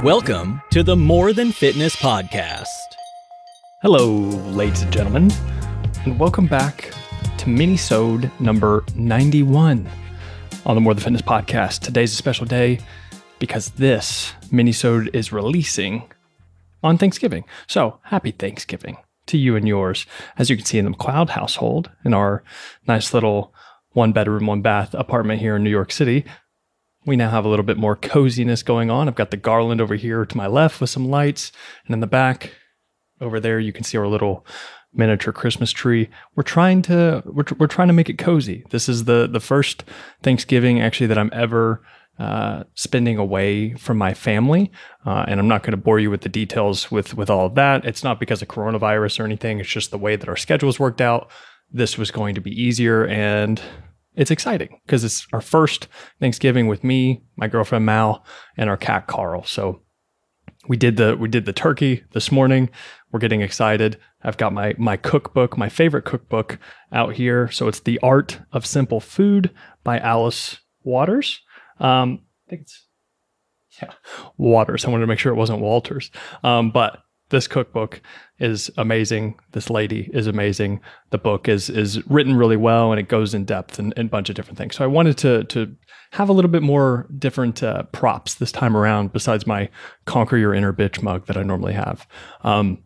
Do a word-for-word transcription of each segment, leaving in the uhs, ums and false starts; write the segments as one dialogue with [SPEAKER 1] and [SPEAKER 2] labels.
[SPEAKER 1] Welcome to the More Than Fitness podcast.
[SPEAKER 2] Hello, ladies and gentlemen, and welcome back to mini-sode number ninety-one on the More Than Fitness podcast. Today's a special day because this mini-sode is releasing on Thanksgiving. So, happy Thanksgiving to you and yours. As you can see in the McLeod household, in our nice little one-bedroom, one-bath apartment here in New York City, we now have a little bit more coziness going on. I've got the garland over here to my left with some lights, and in the back over there, you can see our little miniature Christmas tree. We're trying to we're, we're trying to make it cozy. This is the the first Thanksgiving actually that I'm ever uh, spending away from my family, uh, and I'm not going to bore you with the details with with all of that. It's not because of coronavirus or anything. It's just the way that our schedules worked out. This was going to be easier, and it's exciting because it's our first Thanksgiving with me, my girlfriend Mal, and our cat Carl. So we did the we did the turkey this morning. We're getting excited. I've got my my cookbook, my favorite cookbook out here. So it's The Art of Simple Food by Alice Waters. Um, I think it's yeah Waters. I wanted to make sure it wasn't Walters. Um, but this cookbook is amazing. This lady is amazing. The book is is written really well, and it goes in depth and, and a bunch of different things. So I wanted to to have a little bit more different uh, props this time around, besides my Conquer Your Inner Bitch mug that I normally have. Um,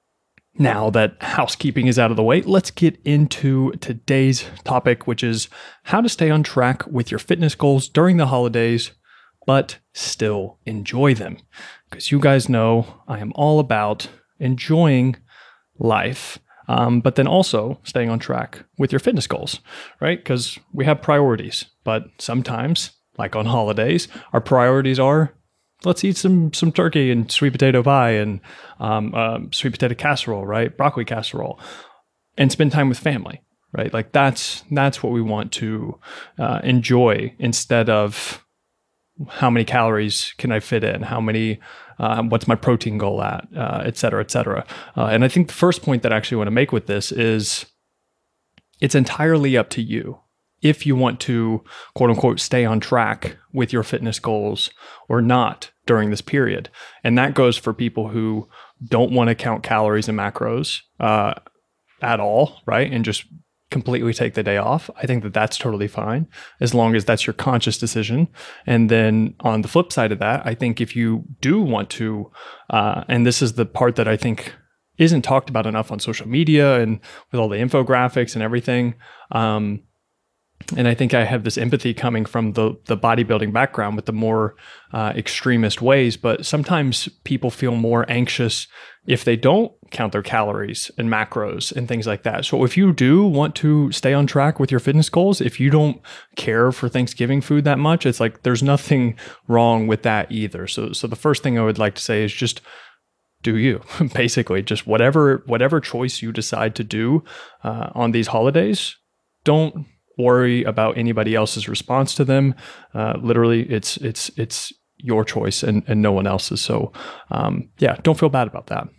[SPEAKER 2] now that housekeeping is out of the way, let's get into today's topic, which is how to stay on track with your fitness goals during the holidays, but still enjoy them. Because you guys know I am all about enjoying life, um, but then also staying on track with your fitness goals, right? Because we have priorities, but sometimes, like on holidays, our priorities are, let's eat some some turkey and sweet potato pie and um, um, sweet potato casserole, right? Broccoli casserole, and spend time with family, right? Like that's that's what we want to uh, enjoy instead of how many calories can I fit in? How many, uh, what's my protein goal at, uh, et cetera, et cetera. Uh, and I think the first point that I actually want to make with this is it's entirely up to you if you want to, quote unquote, stay on track with your fitness goals or not during this period. And that goes for people who don't want to count calories and macros uh, at all, right? And just completely take the day off. I think that that's totally fine as long as that's your conscious decision. And then on the flip side of that, I think if you do want to, uh, and this is the part that I think isn't talked about enough on social media and with all the infographics and everything, um, and I think I have this empathy coming from the the bodybuilding background with the more uh, extremist ways, but sometimes people feel more anxious if they don't count their calories and macros and things like that. So if you do want to stay on track with your fitness goals, if you don't care for Thanksgiving food that much, it's like there's nothing wrong with that either. So so the first thing I would like to say is just do you, basically, just whatever whatever choice you decide to do uh, on these holidays, don't worry about anybody else's response to them. Uh, literally, it's it's it's your choice and, and no one else's. So um, yeah, don't feel bad about that.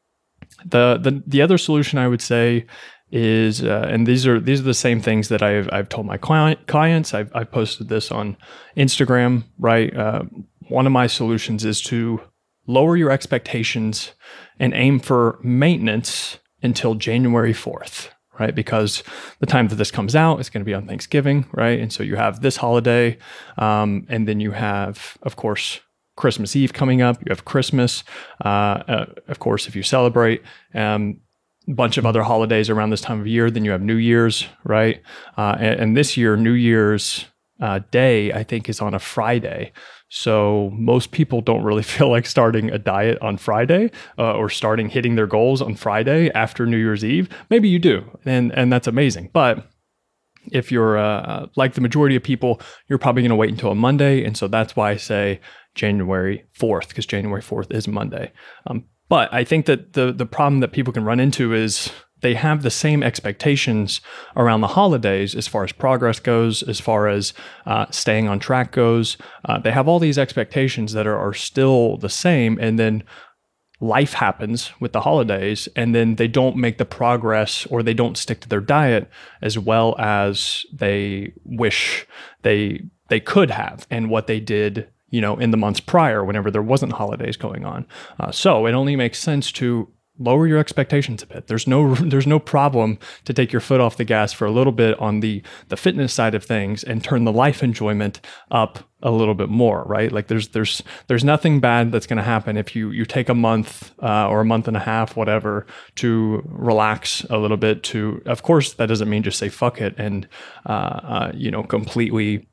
[SPEAKER 2] The the the other solution I would say is, uh, and these are these are the same things that I've I've told my client clients. I've I've posted this on Instagram, right? Uh, one of my solutions is to lower your expectations and aim for maintenance until January fourth. Right? Because the time that this comes out, it's going to be on Thanksgiving, right? And so you have this holiday, um, and then you have, of course, Christmas Eve coming up. You have Christmas, uh, uh, of course, if you celebrate, um, a bunch of other holidays around this time of year. Then you have New Year's, right? Uh, and, and this year, New Year's uh, Day, I think, is on a Friday. So most people don't really feel like starting a diet on Friday uh, or starting hitting their goals on Friday after New Year's Eve. Maybe you do, and and that's amazing. But if you're uh, like the majority of people, you're probably going to wait until a Monday. And so that's why I say January fourth, because January fourth is Monday. Um, but I think that the the problem that people can run into is they have the same expectations around the holidays as far as progress goes, as far as uh, staying on track goes. Uh, they have all these expectations that are, are still the same, and then life happens with the holidays, and then they don't make the progress or they don't stick to their diet as well as they wish they they could have, and what they did you know, in the months prior, whenever there wasn't holidays going on. Uh, so it only makes sense to lower your expectations a bit. There's no there's no problem to take your foot off the gas for a little bit on the the fitness side of things and turn the life enjoyment up a little bit more, right? Like there's there's there's nothing bad that's going to happen if you you take a month uh, or a month and a half, whatever, to relax a little bit. To of course that doesn't mean just say fuck it and uh, uh, you know completely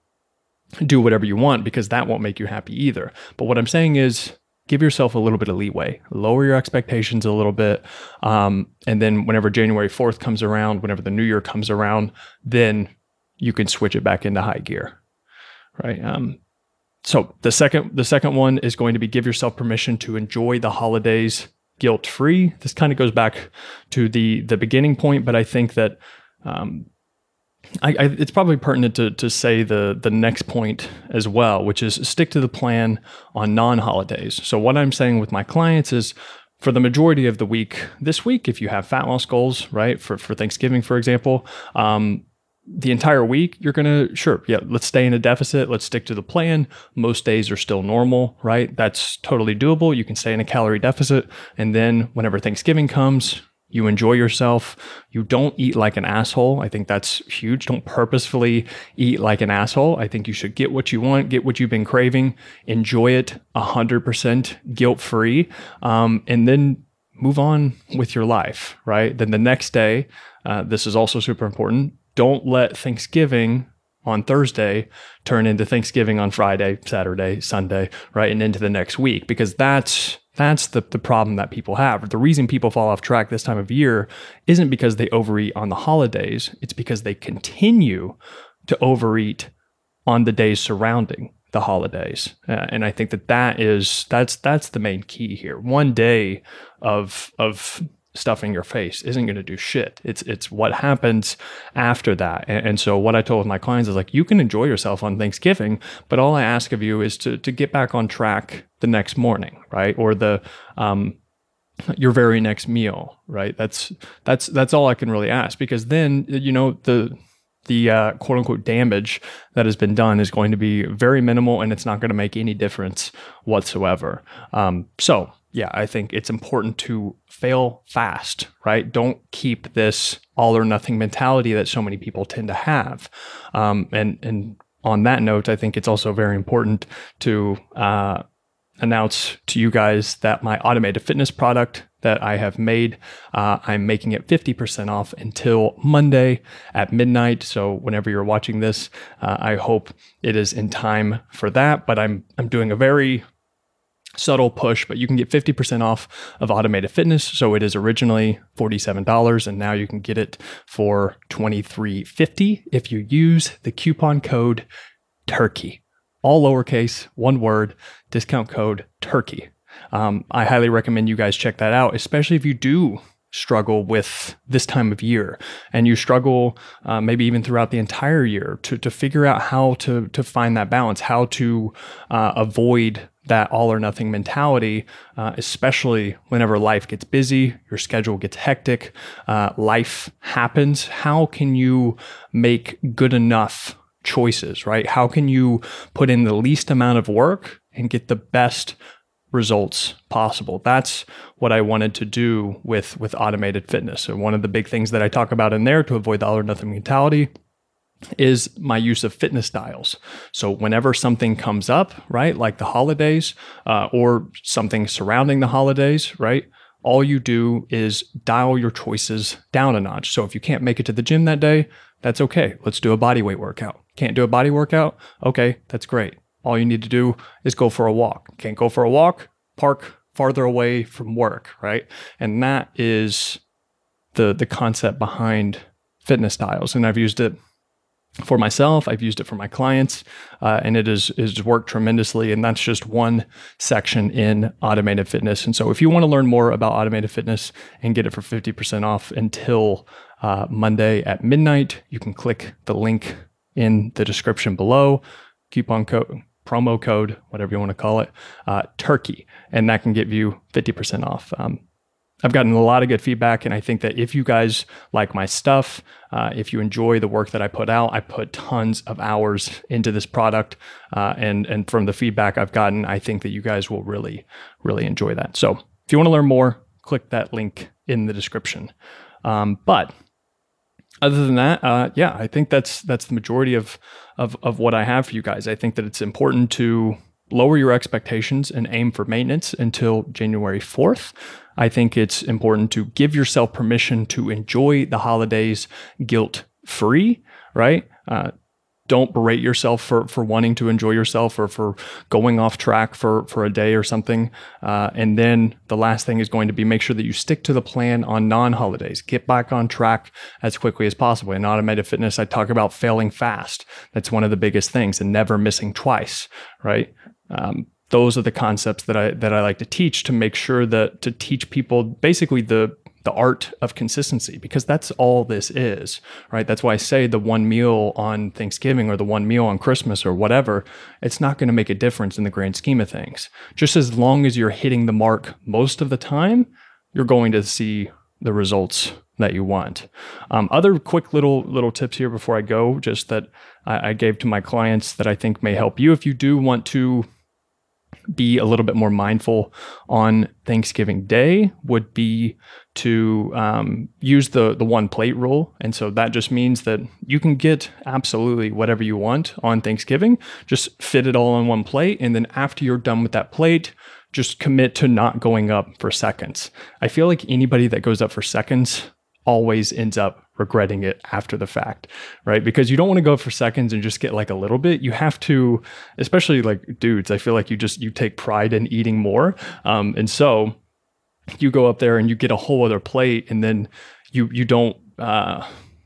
[SPEAKER 2] do whatever you want, because that won't make you happy either. But what I'm saying is, give yourself a little bit of leeway, lower your expectations a little bit. Um, and then whenever January fourth comes around, whenever the new year comes around, then you can switch it back into high gear, right? Um, so the second, the second one is going to be give yourself permission to enjoy the holidays guilt-free. This kind of goes back to the, the beginning point, but I think that, um, I, I, it's probably pertinent to to say the the next point as well, which is stick to the plan on non-holidays. So what I'm saying with my clients is, for the majority of the week, this week, if you have fat loss goals, right, for, for Thanksgiving, for example, um, the entire week, you're going to, sure, yeah, let's stay in a deficit. Let's stick to the plan. Most days are still normal, right? That's totally doable. You can stay in a calorie deficit. And then whenever Thanksgiving comes, you enjoy yourself. You don't eat like an asshole. I think that's huge. Don't purposefully eat like an asshole. I think you should get what you want, get what you've been craving, enjoy it one hundred percent guilt-free, um, and then move on with your life, right? Then the next day, uh, this is also super important. Don't let Thanksgiving on Thursday turn into Thanksgiving on Friday, Saturday, Sunday, right? And into the next week, because that's That's the, the problem that people have. The reason people fall off track this time of year isn't because they overeat on the holidays. It's because they continue to overeat on the days surrounding the holidays. Uh, and I think that that is, that's, that's the main key here. One day of, of stuffing your face isn't going to do shit. It's, it's what happens after that. And, and so what I told my clients is like, you can enjoy yourself on Thanksgiving, but all I ask of you is to, to get back on track the next morning, right? Or the, um, your very next meal, right? That's, that's, that's all I can really ask, because then, you know, the, the uh, quote unquote damage that has been done is going to be very minimal, and it's not going to make any difference whatsoever. Um, so yeah, I think it's important to fail fast, right? Don't keep this all or nothing mentality that so many people tend to have. Um, and, and on that note, I think it's also very important to, uh, announce to you guys that my automated fitness product that I have made, uh, I'm making it fifty percent off until Monday at midnight. So whenever you're watching this, uh, I hope it is in time for that. But I'm I'm doing a very subtle push, but you can get fifty percent off of automated fitness. So it is originally forty-seven dollars, and now you can get it for twenty-three fifty if you use the coupon code TURKEY. All lowercase, one word, discount code TURKEY. Um, I highly recommend you guys check that out, especially if you do struggle with this time of year and you struggle uh, maybe even throughout the entire year to, to figure out how to, to find that balance, how to uh, avoid that all or nothing mentality, uh, especially whenever life gets busy, your schedule gets hectic, uh, life happens. How can you make good enough choices, right? How can you put in the least amount of work and get the best results possible? That's what I wanted to do with, with automated fitness. And one of the big things that I talk about in there to avoid the all or nothing mentality is my use of fitness dials. So whenever something comes up, right, like the holidays uh, or something surrounding the holidays, right, all you do is dial your choices down a notch. So if you can't make it to the gym that day, that's okay. Let's do a body weight workout. Can't do a body workout? Okay, that's great. All you need to do is go for a walk. Can't go for a walk? Park farther away from work, right? And that is the the concept behind fitness dials. And I've used it for myself. I've used it for my clients, uh, and it is is worked tremendously. And that's just one section in automated fitness. And so if you want to learn more about automated fitness and get it for fifty percent off until uh, Monday at midnight, you can click the link in the description below, coupon code, promo code, whatever you want to call it, uh, TURKEY, and that can give you fifty percent off. Um, I've gotten a lot of good feedback, and I think that if you guys like my stuff, uh, if you enjoy the work that I put out, I put tons of hours into this product, uh, and and from the feedback I've gotten, I think that you guys will really, really enjoy that. So if you want to learn more, click that link in the description. Um, but other than that, uh, yeah, I think that's that's the majority of, of of what I have for you guys. I think that it's important to lower your expectations and aim for maintenance until January fourth. I think it's important to give yourself permission to enjoy the holidays guilt-free, right? Uh, don't berate yourself for for wanting to enjoy yourself or for going off track for, for a day or something. Uh, and then the last thing is going to be make sure that you stick to the plan on non-holidays. Get back on track as quickly as possible. In Automated Fitness, I talk about failing fast. That's one of the biggest things, and never missing twice, right? Um, those are the concepts that I that I like to teach to make sure that to teach people basically the the art of consistency, because that's all this is, right? That's why I say the one meal on Thanksgiving or the one meal on Christmas or whatever, it's not going to make a difference in the grand scheme of things. Just as long as you're hitting the mark most of the time, you're going to see the results that you want. Um, other quick little little tips here before I go, just that I, I gave to my clients that I think may help you if you do want to be a little bit more mindful on Thanksgiving Day, would be to um, use the the one plate rule. And so that just means that you can get absolutely whatever you want on Thanksgiving, just fit it all on one plate. And then after you're done with that plate, just commit to not going up for seconds. I feel like anybody that goes up for seconds always ends up regretting it after the fact, right? Because you don't want to go for seconds and just get like a little bit. You have to, especially like dudes, I feel like you just, you take pride in eating more. Um, and so you go up there and you get a whole other plate, and then you, you don't, uh,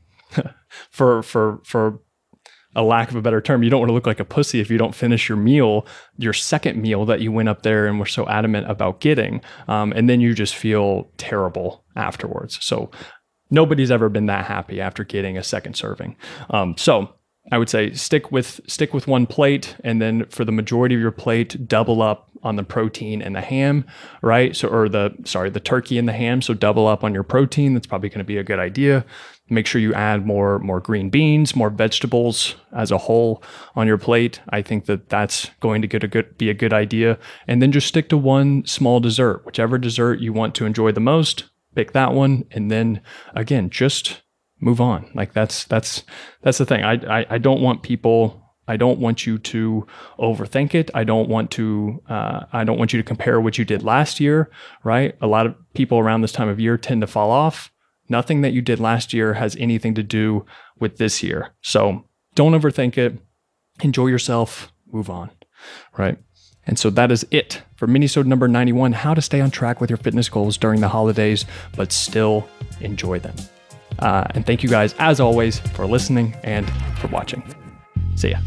[SPEAKER 2] for, for, for, a lack of a better term, you don't want to look like a pussy if you don't finish your meal, your second meal that you went up there and were so adamant about getting. Um, and then you just feel terrible afterwards. So nobody's ever been that happy after getting a second serving. Um, so I would say stick with stick with one plate, and then for the majority of your plate, double up on the protein and the ham, right? So, or the, sorry, the turkey and the ham. So double up on your protein. That's probably going to be a good idea. Make sure you add more, more green beans, more vegetables as a whole on your plate. I think that that's going to get a good, be a good idea. And then just stick to one small dessert, whichever dessert you want to enjoy the most, pick that one. And then again, just move on. Like that's, that's, that's the thing. I, I, I don't want people, I don't want you to overthink it. I don't want to, uh, I don't want you to compare what you did last year, right? A lot of people around this time of year tend to fall off. Nothing that you did last year has anything to do with this year. So don't overthink it. Enjoy yourself. Move on, right? And so that is it for mini-sode number ninety-one, how to stay on track with your fitness goals during the holidays, but still enjoy them. Uh, and thank you guys, as always, for listening and for watching. See ya.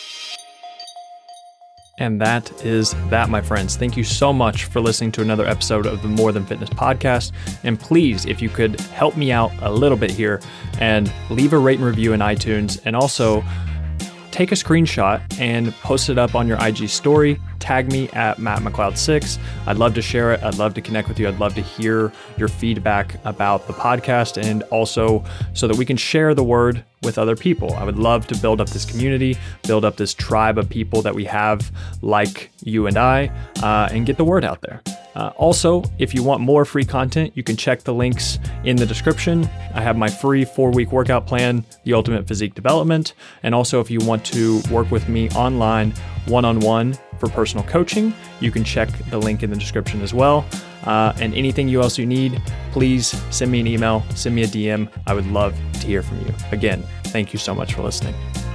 [SPEAKER 2] And that is that, my friends. Thank you so much for listening to another episode of the More Than Fitness podcast. And please, if you could help me out a little bit here and leave a rate and review in iTunes, and also take a screenshot and post it up on your I G story. Tag me at Matt McLeod six. I'd love to share it. I'd love to connect with you. I'd love to hear your feedback about the podcast, and also so that we can share the word with other people. I would love to build up this community, build up this tribe of people that we have like you and I, uh, and get the word out there. Uh, also, if you want more free content, you can check the links in the description. I have my free four-week workout plan, The Ultimate Physique Development. And also, if you want to work with me online, one-on-one for personal coaching, you can check the link in the description as well. Uh, and anything else you need, please send me an email, send me a D M. I would love to hear from you. Again, thank you so much for listening.